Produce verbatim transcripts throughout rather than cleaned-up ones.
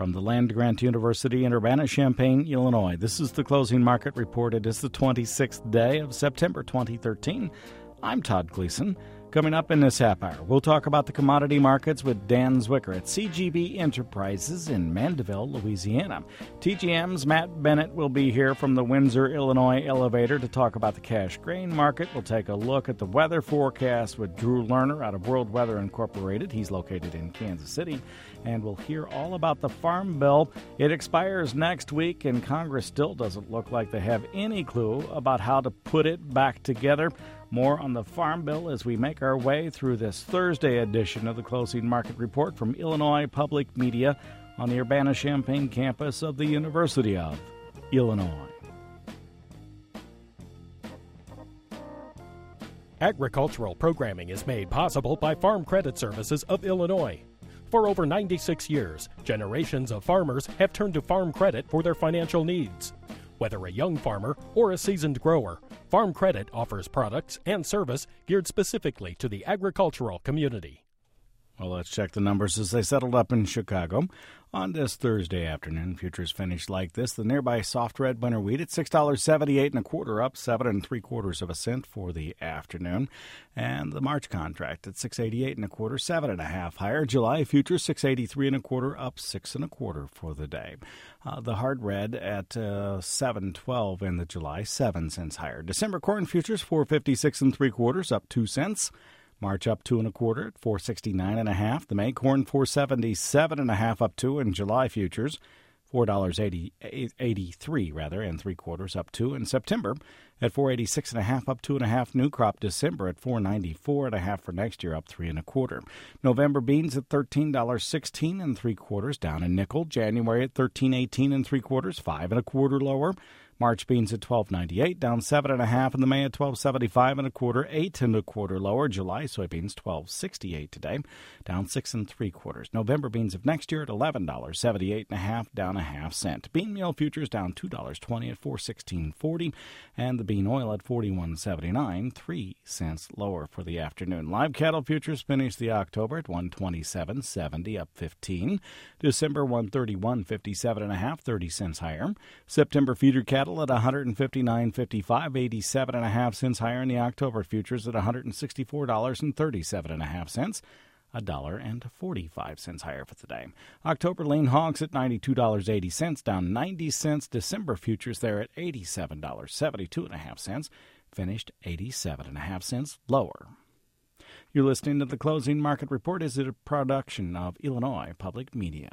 From the land-grant University in Urbana-Champaign, Illinois, this is the Closing Market Report. It is the twenty-sixth day of September twenty thirteen. I'm Todd Gleason. Coming up in this half hour, we'll talk about the commodity markets with Dan Zwicker at C G B Enterprises in Mandeville, Louisiana. T G M's Matt Bennett will be here from the Windsor, Illinois elevator to talk about the cash grain market. We'll take a look at the weather forecast with Drew Lerner out of World Weather Incorporated. He's located in Kansas City. And we'll hear all about the Farm Bill. It expires next week, and Congress still doesn't look like they have any clue about how to put it back together. More on the Farm Bill as we make our way through this Thursday edition of the Closing Market Report from Illinois Public Media on the Urbana-Champaign campus of the University of Illinois. Agricultural programming is made possible by Farm Credit Services of Illinois. For over ninety-six years, generations of farmers have turned to Farm Credit for their financial needs. Whether a young farmer or a seasoned grower, Farm Credit offers products and service geared specifically to the agricultural community. Well, let's check the numbers as they settled up in Chicago. On this Thursday afternoon, futures finished like this. The nearby soft red winter wheat at six dollars and seventy-eight cents and a quarter, up seven and three quarters of a cent for the afternoon. And the March contract at six eighty-eight and a quarter, seven and a half higher. July futures six eighty-three and a quarter, up six and a quarter for the day. Uh, the hard red at uh, seven twelve in the July, seven cents higher. December corn futures four fifty-six and three quarters, up two cents. March up two and a quarter at four sixty-nine and a half. The May corn four seventy-seven and a half, up two, and July futures four dollars eighty-three rather and three quarters, up two. In September at four eighty-six and a half, up two and a half. New crop December at four ninety-four and a half for next year, up three and a quarter. November beans at thirteen dollars sixteen and three quarters, down a nickel. January at thirteen eighteen and three quarters, five and a quarter lower. March beans at twelve ninety-eight, down seven and a half, and the May at twelve seventy-five and a quarter, eight and a quarter lower. July soybeans twelve sixty-eight today, down six and three quarters. November beans of next year at eleven dollars seventy-eight and a half, down a half cent. Bean meal futures down two dollars twenty at four sixteen forty, and the bean oil at forty-one seventy-nine, three cents lower for the afternoon. Live cattle futures finished the October at one twenty-seven seventy, up fifteen. December one thirty-one fifty-seven and a half, thirty cents higher. September feeder cattle at one fifty-nine fifty-five, eighty-seven and a half cents higher, in the October futures at one sixty-four dollars and thirty-seven and a half cents, a dollar and forty-five cents higher for the day. October lean hogs at ninety-two dollars and eighty cents, down ninety cents. December futures there at eighty-seven dollars and seventy-two and a half cents, finished eighty-seven and a half cents lower. You're listening to the Closing Market Report. Is it a production of Illinois Public Media?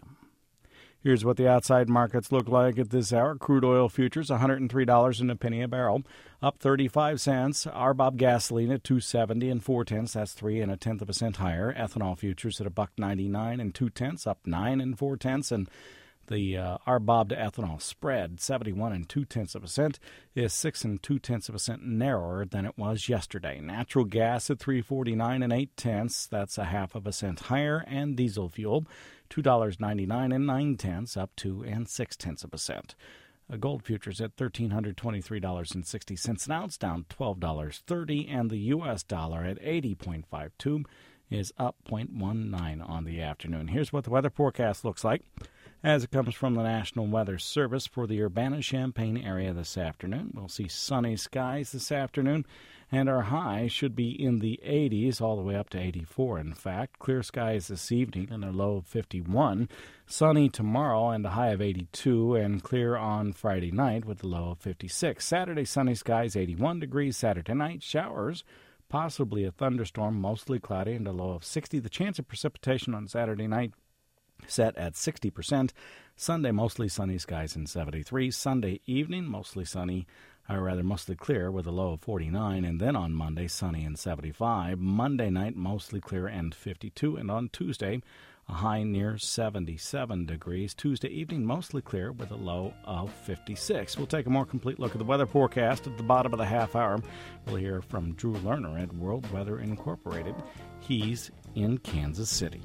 Here's what the outside markets look like at this hour. Crude oil futures, one hundred three dollars and a penny a barrel, up thirty-five cents. R B O B gasoline at two seventy and four tenths. That's three and a tenth of a cent higher. Ethanol futures at a buck ninety-nine and two tenths, up nine and four tenths. And the uh, R B O B to ethanol spread, seventy-one and two tenths of a cent, is six and two tenths of a cent narrower than it was yesterday. Natural gas at three forty-nine and eight tenths. That's a half of a cent higher. And diesel fuel, two dollars and ninety-nine and nine tenths, up two and six tenths of a cent. A gold futures at one thousand three hundred twenty-three dollars and sixty cents an ounce, down twelve dollars and thirty cents, and the U S dollar at eighty point five two is up zero point one nine on the afternoon. Here's what the weather forecast looks like as it comes from the National Weather Service for the Urbana-Champaign area this afternoon. We'll see sunny skies this afternoon, and our high should be in the eighties, all the way up to eighty-four, in fact. Clear skies this evening and a low of fifty-one. Sunny tomorrow and a high of eighty-two, and clear on Friday night with a low of fifty-six. Saturday, sunny skies, eighty-one degrees. Saturday night, showers, possibly a thunderstorm, mostly cloudy, and a low of sixty. The chance of precipitation on Saturday night set at sixty percent. Sunday, mostly sunny skies and seventy-three. Sunday evening, mostly sunny, or rather mostly clear with a low of forty-nine. And then on Monday, sunny and seventy-five. Monday night, mostly clear and fifty-two. And on Tuesday, a high near seventy-seven degrees. Tuesday evening, mostly clear with a low of fifty-six. We'll take a more complete look at the weather forecast at the bottom of the half hour. We'll hear from Drew Lerner at World Weather Incorporated. He's in Kansas City.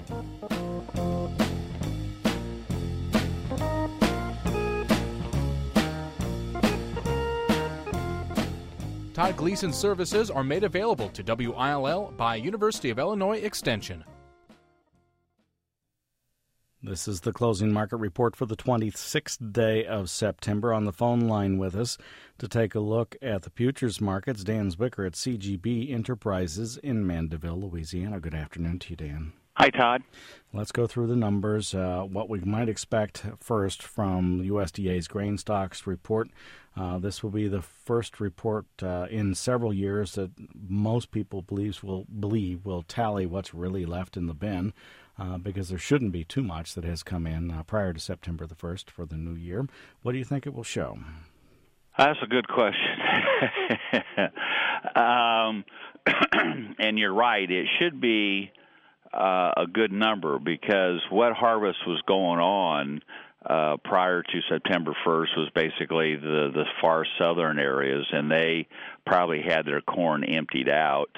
Todd Gleason services are made available to W I L L by University of Illinois Extension. This is the closing market report for the twenty-sixth day of September. On the phone line with us to take a look at the futures markets, Dan Zwicker at C G B Enterprises in Mandeville, Louisiana. Good afternoon to you, Dan. Hi, Todd. Let's go through the numbers. Uh, what we might expect first from U S D A's grain stocks report. Uh, this will be the first report uh, in several years that most people believes will believe will tally what's really left in the bin, uh, because there shouldn't be too much that has come in uh, prior to September the first for the new year. What do you think it will show? That's a good question. um, and you're right. It should be uh, a good number because what harvest was going on uh, prior to September first was basically the, the far southern areas, and they probably had their corn emptied out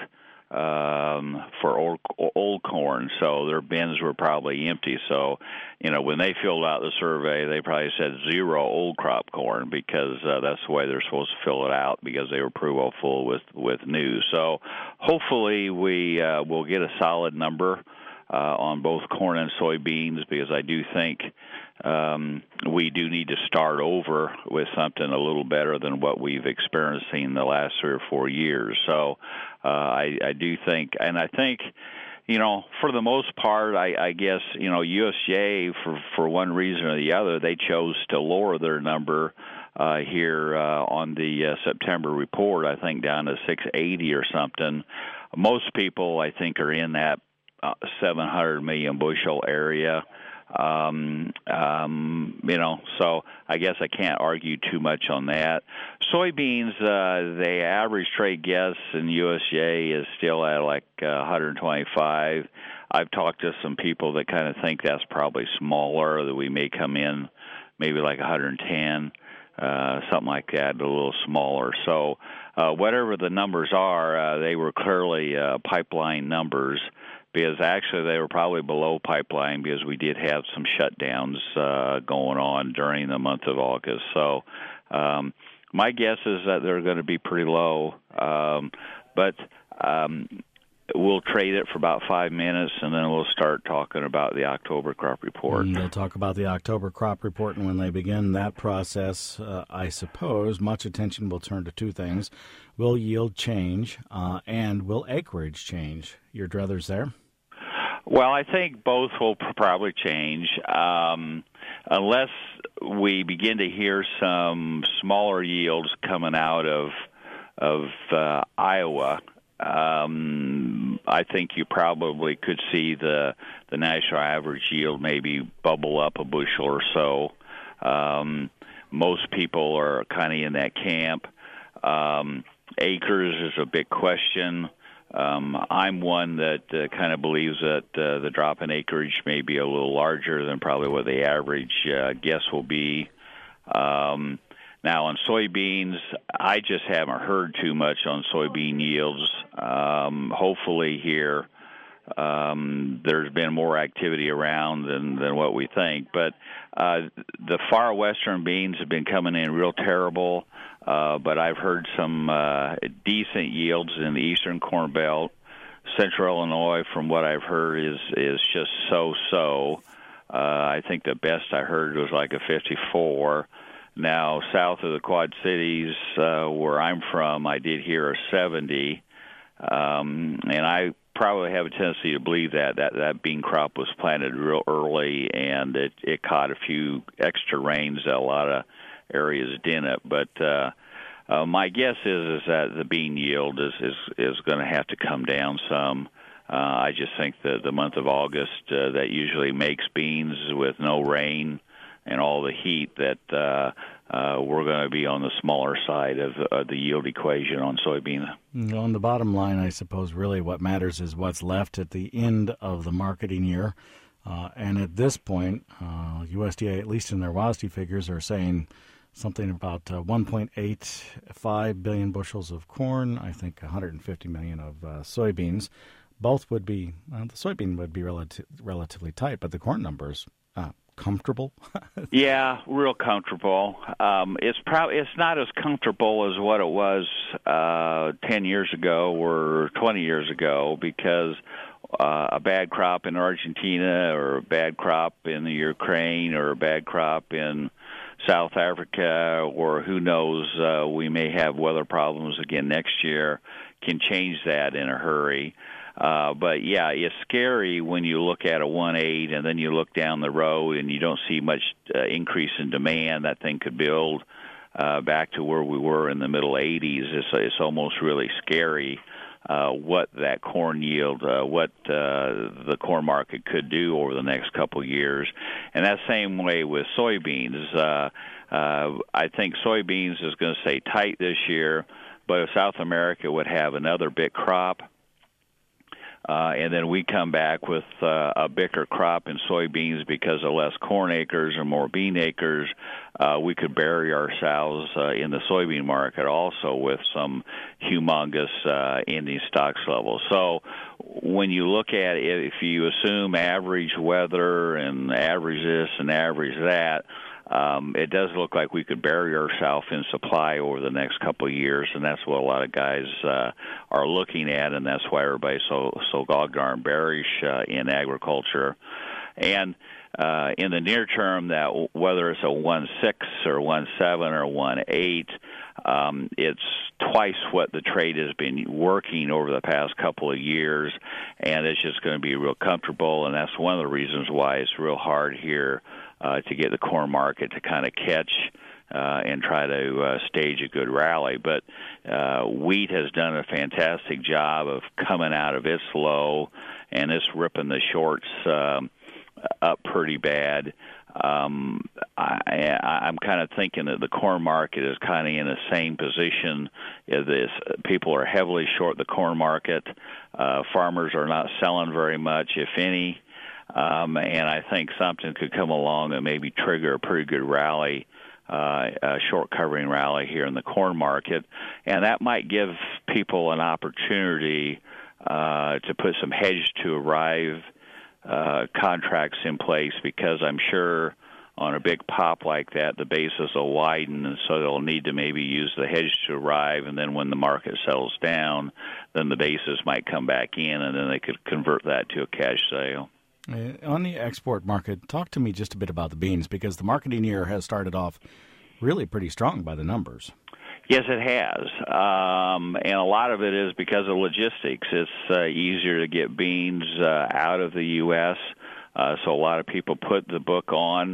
um, for old, old corn, so their bins were probably empty. So, you know, when they filled out the survey, they probably said zero old crop corn because uh, that's the way they're supposed to fill it out because they were pretty well full with, with new. So hopefully we uh, will get a solid number uh, on both corn and soybeans because I do think um, we do need to start over with something a little better than what we've experienced in the last three or four years. So uh, I, I do think, and I think, you know, for the most part, I, I guess, you know, U S D A, for, for one reason or the other, they chose to lower their number uh, here uh, on the uh, September report, I think down to six eighty or something. Most people, I think, are in that uh, seven hundred million bushel area. Um, um, you know, so I guess I can't argue too much on that. Soybeans, uh, the average trade guess in U S D A is still at like uh, one hundred twenty-five. I've talked to some people that kind of think that's probably smaller, that we may come in maybe like one hundred ten, uh, something like that, a little smaller. So uh, whatever the numbers are, uh, they were clearly uh, pipeline numbers, because actually they were probably below pipeline because we did have some shutdowns uh, going on during the month of August. So um, my guess is that they're going to be pretty low, um, but um, we'll trade it for about five minutes, and then we'll start talking about the October crop report. And they'll talk about the October crop report, and when they begin that process, uh, I suppose much attention will turn to two things. Will yield change, uh, and will acreage change? Your druthers there? Well, I think both will probably change, um, unless we begin to hear some smaller yields coming out of of uh, Iowa. Um, I think you probably could see the the national average yield maybe bubble up a bushel or so. Um, most people are kind of in that camp. Um, acres is a big question. Um, I'm one that uh, kind of believes that uh, the drop in acreage may be a little larger than probably what the average uh, guess will be. Um, now, on soybeans, I just haven't heard too much on soybean yields. Um, hopefully here um, there's been more activity around than, than what we think. But uh, the far western beans have been coming in real terrible. Uh, but I've heard some uh, decent yields in the eastern Corn Belt. Central Illinois, from what I've heard, is is just so-so. Uh, I think the best I heard was like a fifty-four. Now, south of the Quad Cities, uh, where I'm from, I did hear a seventy. Um, and I probably have a tendency to believe that. That, that bean crop was planted real early, and it, it caught a few extra rains that a lot of areas didn't. But uh, uh, my guess is is that the bean yield is is, is going to have to come down some. Uh, I just think that the month of August uh, that usually makes beans with no rain and all the heat, that uh, uh, we're going to be on the smaller side of the, of the yield equation on soybean. On the bottom line, I suppose really what matters is what's left at the end of the marketing year. Uh, and at this point, uh, U S D A, at least in their W A S D figures, are saying something about uh, one point eight five billion bushels of corn, I think one hundred fifty million of uh, soybeans. Both would be, uh, the soybean would be relati- relatively tight, but the corn numbers, uh, comfortable? Yeah, real comfortable. Um, it's probably it's not as comfortable as what it was uh, ten years ago or twenty years ago, because uh, a bad crop in Argentina or a bad crop in the Ukraine or a bad crop in South Africa, or who knows, uh, we may have weather problems again next year, can change that in a hurry. Uh, but, yeah, it's scary when you look at a one point eight and then you look down the road and you don't see much uh, increase in demand. That thing could build uh, back to where we were in the middle eighties. It's, it's almost really scary uh, what that corn yield, uh, what uh, the corn market could do over the next couple of years. And that same way with soybeans. Uh, uh, I think soybeans is going to stay tight this year, but if South America would have another big crop, Uh, and then we come back with uh, a bigger crop in soybeans because of less corn acres or more bean acres, uh, we could bury ourselves uh, in the soybean market also with some humongous uh, ending stocks levels. So when you look at it, if you assume average weather and average this and average that, Um, it does look like we could bury ourselves in supply over the next couple of years, and that's what a lot of guys uh, are looking at, and that's why everybody's so so gog-darn bearish uh, in agriculture. And uh, in the near term, that whether it's a one point six or one point seven or one point eight, um, it's twice what the trade has been working over the past couple of years, and it's just going to be real comfortable, and that's one of the reasons why it's real hard here Uh, to get the corn market to kind of catch uh, and try to uh, stage a good rally. But uh, wheat has done a fantastic job of coming out of its low, and it's ripping the shorts um, up pretty bad. Um, I, I'm kind of thinking that the corn market is kind of in the same position as this. People are heavily short the corn market. Uh, farmers are not selling very much, if any. Um, and I think something could come along and maybe trigger a pretty good rally, uh, a short covering rally here in the corn market. And that might give people an opportunity uh, to put some hedge to arrive uh, contracts in place, because I'm sure on a big pop like that, the basis will widen, and so they'll need to maybe use the hedge to arrive, and then when the market settles down, then the basis might come back in, and then they could convert that to a cash sale. Uh, on the export market, talk to me just a bit about the beans, because the marketing year has started off really pretty strong by the numbers. Yes, it has, um, and a lot of it is because of logistics. It's uh, easier to get beans uh, out of the U S, uh, so a lot of people put the book on.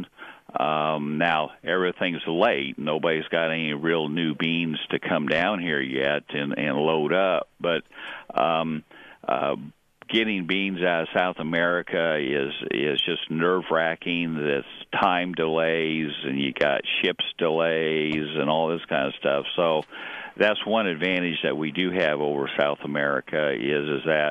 Um, now, everything's late. Nobody's got any real new beans to come down here yet and, and load up, but um, uh, getting beans out of South America is is just nerve-wracking. There's time delays, and you got ships delays and all this kind of stuff. So that's one advantage that we do have over South America is, is that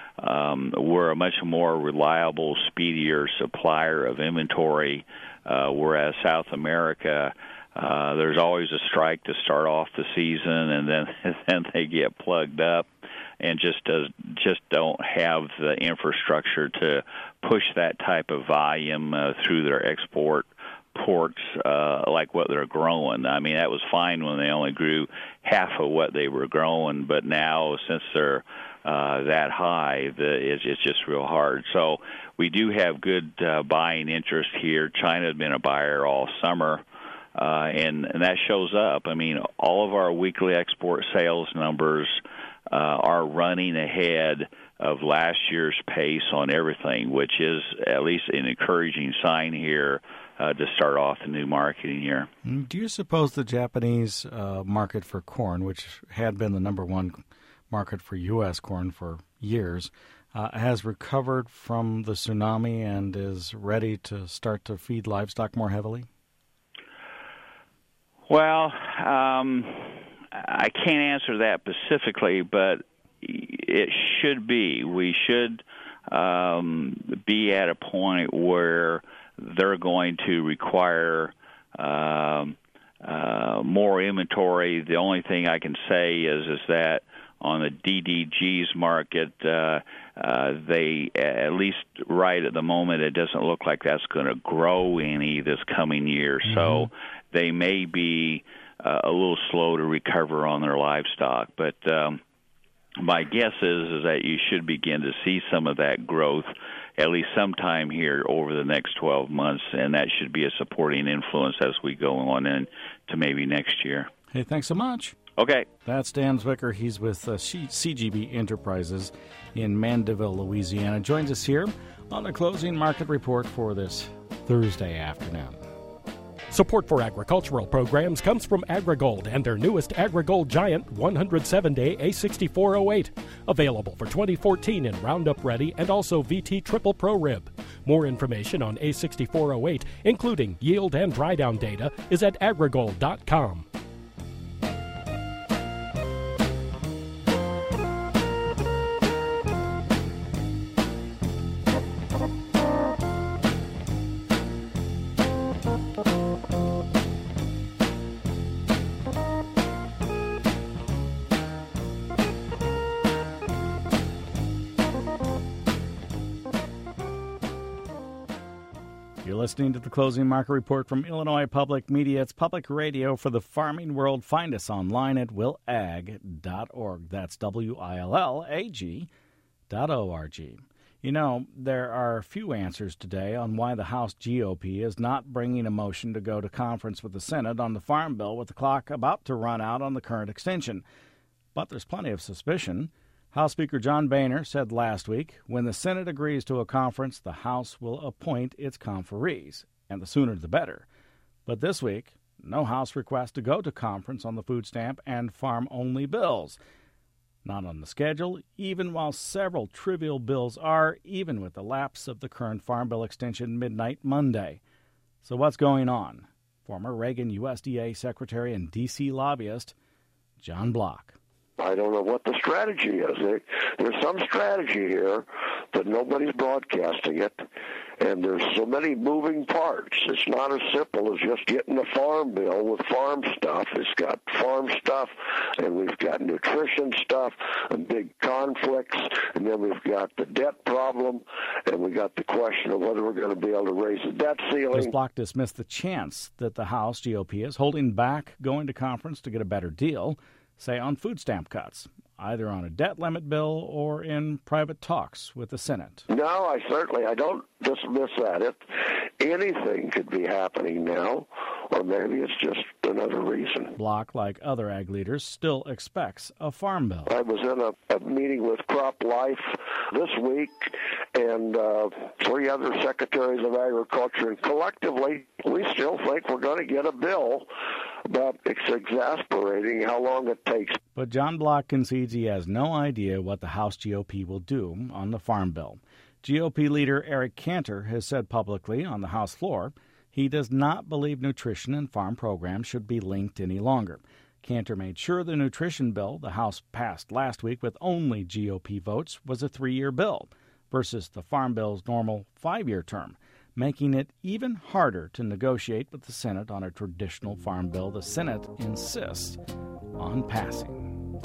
um, we're a much more reliable, speedier supplier of inventory, uh, whereas South America, uh, there's always a strike to start off the season, and then, and then they get plugged up and just does, just don't have the infrastructure to push that type of volume uh, through their export ports uh, like what they're growing. I mean, that was fine when they only grew half of what they were growing, but now since they're uh, that high, the, it's, it's just real hard. So we do have good uh, buying interest here. China has been a buyer all summer. Uh, and, and that shows up. I mean, all of our weekly export sales numbers uh, are running ahead of last year's pace on everything, which is at least an encouraging sign here uh, to start off the new marketing year. Do you suppose the Japanese uh, market for corn, which had been the number one market for U S corn for years, uh, has recovered from the tsunami and is ready to start to feed livestock more heavily? Well, um, I can't answer that specifically, but it should be. We should um, be at a point where they're going to require um, uh, more inventory. The only thing I can say is is that on the D D G's market, uh, uh, they, at least right at the moment, it doesn't look like that's going to grow any this coming year. Mm-hmm. So they may be uh, a little slow to recover on their livestock. But um, my guess is, is that you should begin to see some of that growth at least sometime here over the next twelve months, and that should be a supporting influence as we go on into maybe next year. Hey, thanks so much. Okay. That's Dan Zwicker. He's with uh, C G B Enterprises in Mandeville, Louisiana. Joins us here on the Closing Market Report for this Thursday afternoon. Support for agricultural programs comes from AgriGold and their newest AgriGold Giant one hundred seven day A sixty-four oh eight. Available for twenty fourteen in Roundup Ready and also V T Triple Pro Rib. More information on A sixty-four oh eight, including yield and dry down data, is at agrigold dot com. You're listening to the Closing Market Report from Illinois Public Media. It's public radio for the farming world. Find us online at will ag dot org. That's W I L L A G dot O R G. You know, there are few answers today on why the House G O P is not bringing a motion to go to conference with the Senate on the Farm Bill with the clock about to run out on the current extension. But there's plenty of suspicion. House Speaker John Boehner said last week, when the Senate agrees to a conference, the House will appoint its conferees, and the sooner the better. But this week, no House request to go to conference on the food stamp and farm-only bills. Not on the schedule, even while several trivial bills are, even with the lapse of the current Farm Bill extension midnight Monday. So what's going on? Former Reagan U S D A Secretary and D C lobbyist John Block. I don't know what the strategy is. There, there's some strategy here, but nobody's broadcasting it. And there's so many moving parts. It's not as simple as just getting a farm bill with farm stuff. It's got farm stuff, and we've got nutrition stuff, and big conflicts, and then we've got the debt problem, and we got the question of whether we're going to be able to raise the debt ceiling. Does Block dismiss the chance that the House G O P is holding back going to conference to get a better deal, say on food stamp cuts, either on a debt limit bill or in private talks with the Senate? No, I certainly, I don't dismiss that. It, anything could be happening now, or maybe it's just another reason. Block, like other ag leaders, still expects a farm bill. I was in a, a meeting with Crop Life this week and uh, three other secretaries of agriculture, and collectively we still think we're going to get a bill, but it's exasperating how long it takes. But John Block concedes he has no idea what the House G O P will do on the Farm Bill. G O P leader Eric Cantor has said publicly on the House floor he does not believe nutrition and farm programs should be linked any longer. Cantor made sure the nutrition bill the House passed last week with only G O P votes was a three-year bill versus the Farm Bill's normal five-year term, making it even harder to negotiate with the Senate on a traditional farm bill the Senate insists on passing.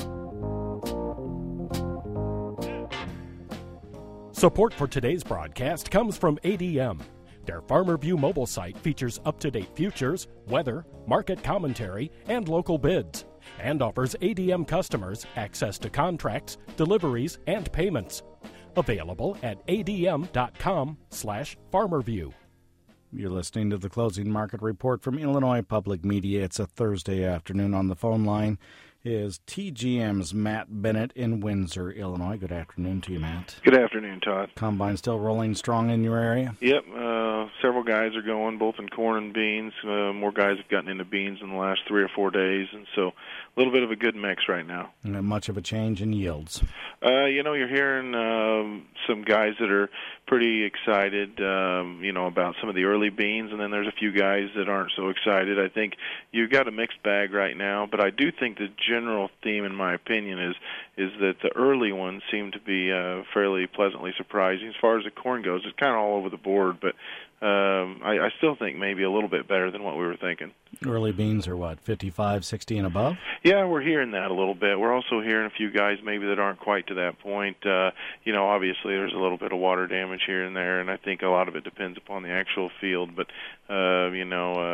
Support for today's broadcast comes from A D M. Their Farmer View mobile site features up-to-date futures, weather, market commentary, and local bids, and offers A D M customers access to contracts, deliveries, and payments. Available at adm.com slash farmerview. You're listening to the Closing Market Report from Illinois Public Media. It's a Thursday afternoon. On the phone line is T G M's Matt Bennett in Windsor, Illinois. Good afternoon to you, Matt. Good afternoon, Todd. Combine still rolling strong in your area? Yep. Uh, several guys are going, both in corn and beans. Uh, more guys have gotten into beans in the last three or four days, and so a little bit of a good mix right now. And much of a change in yields? Uh, you know, you're hearing um, some guys that are pretty excited, um, you know, about some of the early beans, and then there's a few guys that aren't so excited. I think you've got a mixed bag right now, but I do think the general theme, in my opinion, is is that the early ones seem to be uh, fairly pleasantly surprising. As far as the corn goes, it's kind of all over the board, but um, I, I still think maybe a little bit better than what we were thinking. Early beans are what, fifty-five, sixty and above? Yeah, we're hearing that a little bit. We're also hearing a few guys maybe that aren't quite to that point. Uh, you know, obviously there's a little bit of water damage here and there, and I think a lot of it depends upon the actual field. But, uh, you know, uh,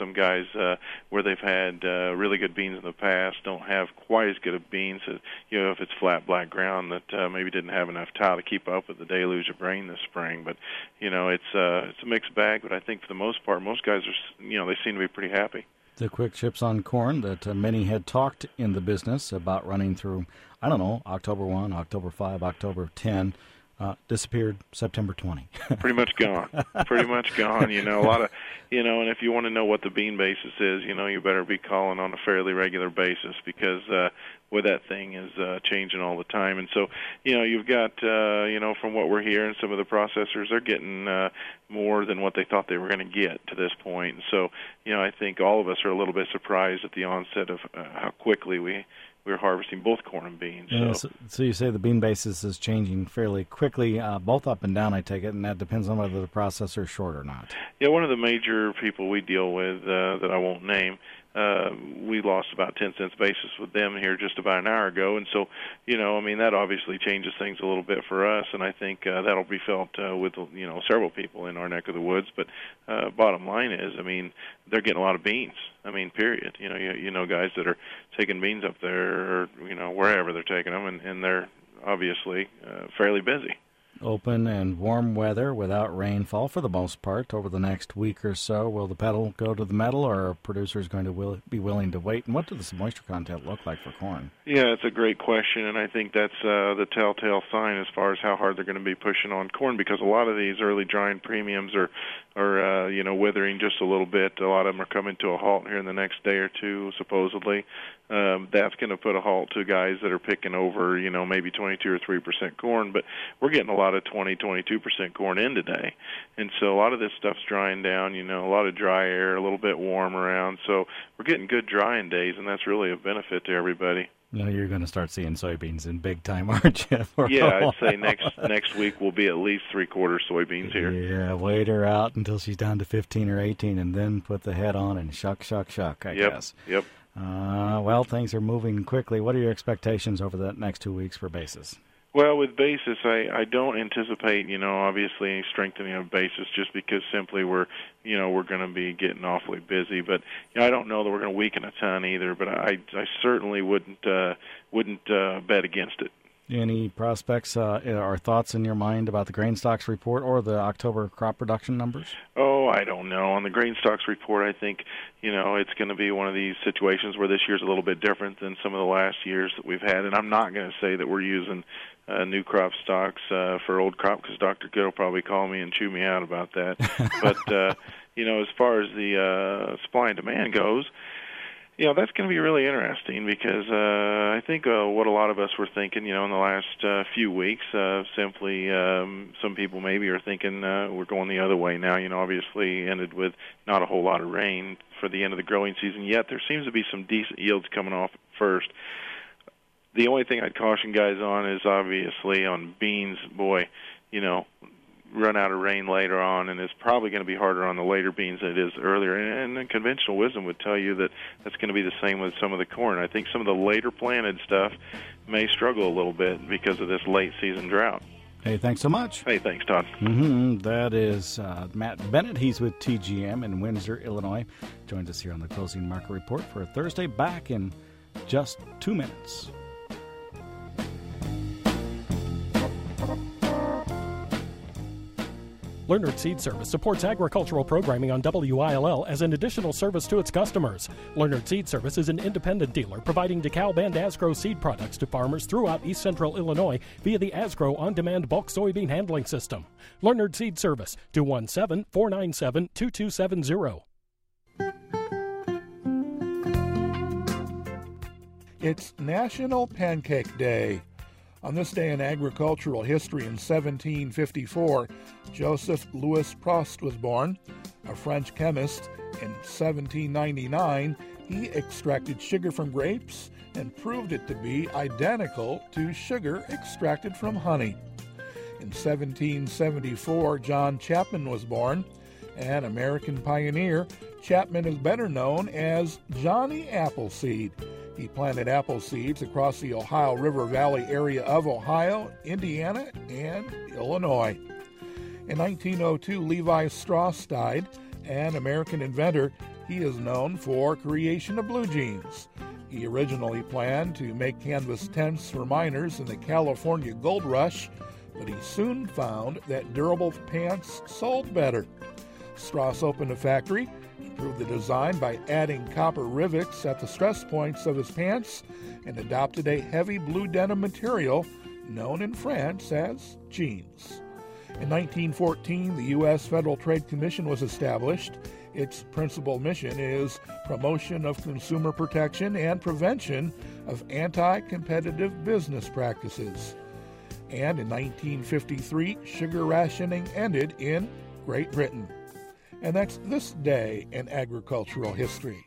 some guys uh, where they've had uh, really good beans in the past don't have quite as good of beans. As, you know, if it's flat black ground that uh, maybe didn't have enough tile to keep up with the deluge of rain this spring. But you know, it's uh, it's a mixed bag. But I think for the most part, most guys are, you know, they seem to be pretty happy. The quick chips on corn that uh, many had talked in the business about running through, I don't know, October first, October fifth, October tenth. Uh, disappeared September twentieth. Pretty much gone. Pretty much gone. You know, a lot of, you know, and if you want to know what the bean basis is, you know, you better be calling on a fairly regular basis because uh, where that thing is uh, changing all the time. And so, you know, you've got, uh, you know, from what we're hearing, some of the processors are getting uh, more than what they thought they were going to get to this point. And so, you know, I think all of us are a little bit surprised at the onset of uh, how quickly we. We're harvesting both corn and beans. So. Yeah, so, so you say the bean basis is changing fairly quickly, uh, both up and down, I take it, and that depends on whether the processor is short or not. Yeah, one of the major people we deal with uh, that I won't name, uh, we lost about ten cents basis with them here just about an hour ago. And so, you know, I mean, that obviously changes things a little bit for us, and I think uh, that'll be felt uh, with, you know, several people in our neck of the woods. But uh, bottom line is, I mean, they're getting a lot of beans. I mean, period. You know, you, you know, guys that are taking beans up there, or, you know, wherever they're taking them, and, and they're obviously uh, fairly busy. Open and warm weather without rainfall for the most part over the next week or so. Will the pedal go to the metal, or are producers going to will, be willing to wait? And what does the moisture content look like for corn? Yeah, it's a great question, and I think that's uh, the telltale sign as far as how hard they're going to be pushing on corn, because a lot of these early drying premiums are, are uh, you know, withering just a little bit. A lot of them are coming to a halt here in the next day or two, supposedly. Um, that's going to put a halt to guys that are picking over, you know, maybe twenty-two or three percent corn, but we're getting a lot of twenty, twenty-two percent corn in today. And so a lot of this stuff's drying down, you know, a lot of dry air, a little bit warm around. So we're getting good drying days, and that's really a benefit to everybody. No, you're going to start seeing soybeans in big time, aren't you? Yeah, I'd say next next week will be at least three-quarters soybeans here. Yeah, wait her out until she's down to fifteen or eighteen, and then put the head on and shuck, shuck, shuck, I yep, guess. Yep, Uh, well, things are moving quickly. What are your expectations over the next two weeks for basis? Well, with basis, I, I don't anticipate, you know, obviously any strengthening of basis, just because simply we're, you know, we're going to be getting awfully busy. But you know, I don't know that we're going to weaken a ton either. But I, I certainly wouldn't uh, wouldn't uh, bet against it. Any prospects uh, or thoughts in your mind about the grain stocks report or the October crop production numbers? Oh, I don't know. On the grain stocks report, I think, you know, it's going to be one of these situations where this year's a little bit different than some of the last years that we've had. And I'm not going to say that we're using uh, new crop stocks uh, for old crop, because Doctor Good will probably call me and chew me out about that. But, uh, you know, as far as the uh, supply and demand goes, you know, that's going to be really interesting, because uh, I think uh, what a lot of us were thinking, you know, in the last uh, few weeks, uh, simply um, some people maybe are thinking uh, we're going the other way now. You know, obviously ended with not a whole lot of rain for the end of the growing season, yet there seems to be some decent yields coming off first. The only thing I'd caution guys on is obviously on beans, boy, you know, run out of rain later on, and it's probably going to be harder on the later beans than it is earlier. And, and conventional wisdom would tell you that that's going to be the same with some of the corn. I think some of the later planted stuff may struggle a little bit because of this late season drought. Hey, thanks so much. Hey, thanks, Todd. Mm-hmm. That is uh, Matt Bennett. He's with T G M in Windsor, Illinois. Joins us here on the Closing Market Report for a Thursday. Back in just two minutes. Leonard Seed Service supports agricultural programming on W I L L as an additional service to its customers. Leonard Seed Service is an independent dealer providing DeKalb and Asgrow seed products to farmers throughout East Central Illinois via the Asgrow On-Demand Bulk Soybean Handling System. Leonard Seed Service, two one seven, four nine seven, two two seven zero. It's National Pancake Day. On this day in agricultural history in seventeen fifty-four, Joseph Louis Prost was born, a French chemist. In seventeen ninety-nine, he extracted sugar from grapes and proved it to be identical to sugar extracted from honey. In seventeen seventy-four, John Chapman was born, an American pioneer. Chapman is better known as Johnny Appleseed. He planted apple seeds across the Ohio River Valley area of Ohio, Indiana, and Illinois. In nineteen oh two, Levi Strauss died. An American inventor, he is known for creation of blue jeans. He originally planned to make canvas tents for miners in the California gold rush, but he soon found that durable pants sold better. Strauss opened a factory, improved the design by adding copper rivets at the stress points of his pants, and adopted a heavy blue denim material known in France as jeans. In nineteen fourteen, the U S Federal Trade Commission was established. Its principal mission is promotion of consumer protection and prevention of anti-competitive business practices. And in nineteen fifty-three, sugar rationing ended in Great Britain. And that's this day in agricultural history.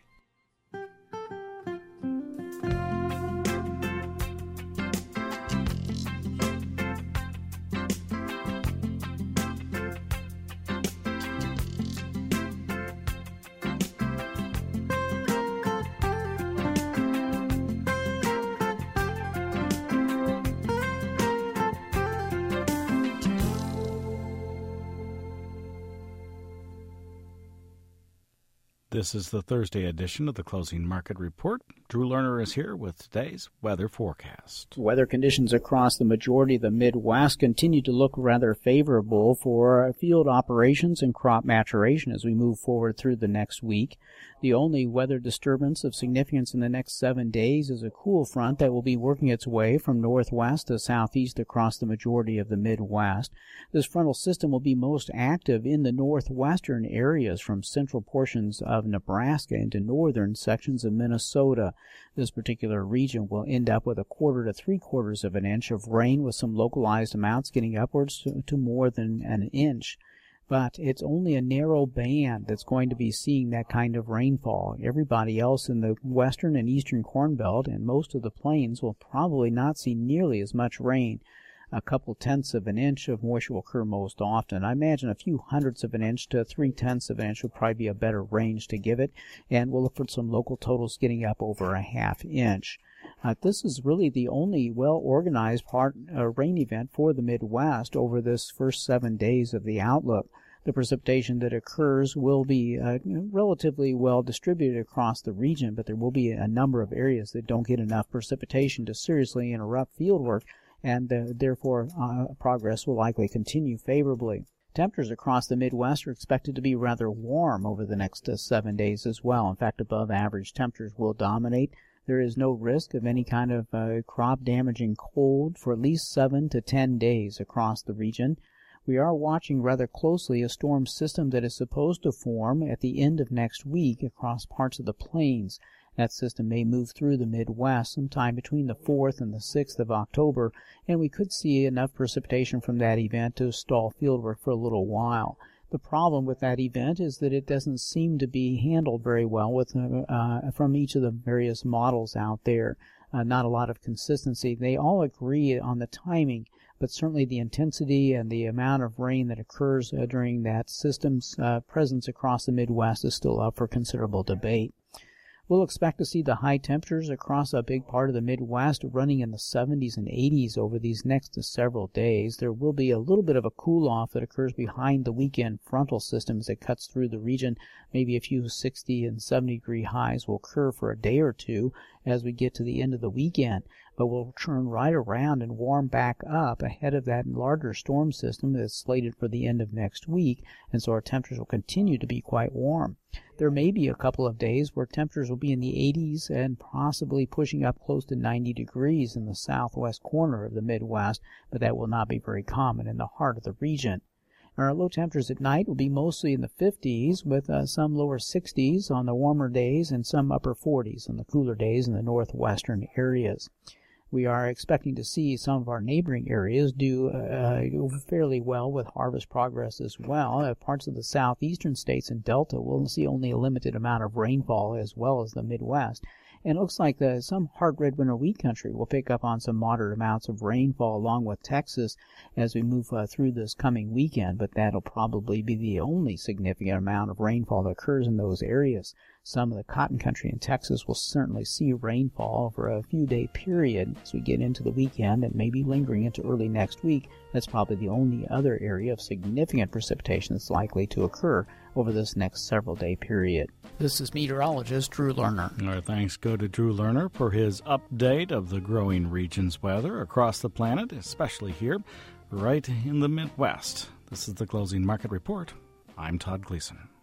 This is the Thursday edition of the Closing Market Report. Drew Lerner is here with today's weather forecast. Weather conditions across the majority of the Midwest continue to look rather favorable for field operations and crop maturation as we move forward through the next week. The only weather disturbance of significance in the next seven days is a cool front that will be working its way from northwest to southeast across the majority of the Midwest. This frontal system will be most active in the northwestern areas from central portions of Nebraska into northern sections of Minnesota. This particular region will end up with a quarter to three quarters of an inch of rain, with some localized amounts getting upwards to, to more than an inch. But it's only a narrow band that's going to be seeing that kind of rainfall. Everybody else in the western and eastern Corn Belt and most of the plains will probably not see nearly as much rain. A couple tenths of an inch of moisture will occur most often. I imagine a few hundredths of an inch to three tenths of an inch would probably be a better range to give it, and we'll look for some local totals getting up over a half inch. Uh, this is really the only well-organized part, uh, rain event for the Midwest over this first seven days of the outlook. The precipitation that occurs will be uh, relatively well distributed across the region, but there will be a number of areas that don't get enough precipitation to seriously interrupt fieldwork, and uh, therefore uh, progress will likely continue favorably. Temperatures across the Midwest are expected to be rather warm over the next uh, seven days as well. In fact, above average temperatures will dominate. There is no risk of any kind of uh, crop-damaging cold for at least seven to ten days across the region. We are watching rather closely a storm system that is supposed to form at the end of next week across parts of the plains. That system may move through the Midwest sometime between the fourth and the sixth of October, and we could see enough precipitation from that event to stall fieldwork for a little while. The problem with that event is that it doesn't seem to be handled very well with uh, from each of the various models out there. Uh, not a lot of consistency. They all agree on the timing, but certainly the intensity and the amount of rain that occurs uh, during that system's uh, presence across the Midwest is still up for considerable debate. We'll expect to see the high temperatures across a big part of the Midwest running in the seventies and eighties over these next several days. There will be a little bit of a cool-off that occurs behind the weekend frontal systems that cuts through the region. Maybe a few sixty and seventy degree highs will occur for a day or two as we get to the end of the weekend, but we'll turn right around and warm back up ahead of that larger storm system that's slated for the end of next week, and so our temperatures will continue to be quite warm. There may be a couple of days where temperatures will be in the eighties and possibly pushing up close to ninety degrees in the southwest corner of the Midwest, but that will not be very common in the heart of the region. Our low temperatures at night will be mostly in the fifties, with uh, some lower sixties on the warmer days and some upper forties on the cooler days in the northwestern areas. We are expecting to see some of our neighboring areas do uh, fairly well with harvest progress as well. Uh, parts of the southeastern states and Delta will see only a limited amount of rainfall, as well as the Midwest. And it looks like the, some hard red winter wheat country will pick up on some moderate amounts of rainfall along with Texas as we move uh, through this coming weekend, but that'll probably be the only significant amount of rainfall that occurs in those areas. Some of the cotton country in Texas will certainly see rainfall for a few day period as we get into the weekend and maybe lingering into early next week. That's probably the only other area of significant precipitation that's likely to occur over this next several-day period. This is meteorologist Drew Lerner. Our thanks go to Drew Lerner for his update of the growing region's weather across the planet, especially here, right in the Midwest. This is the Closing Market Report. I'm Todd Gleason.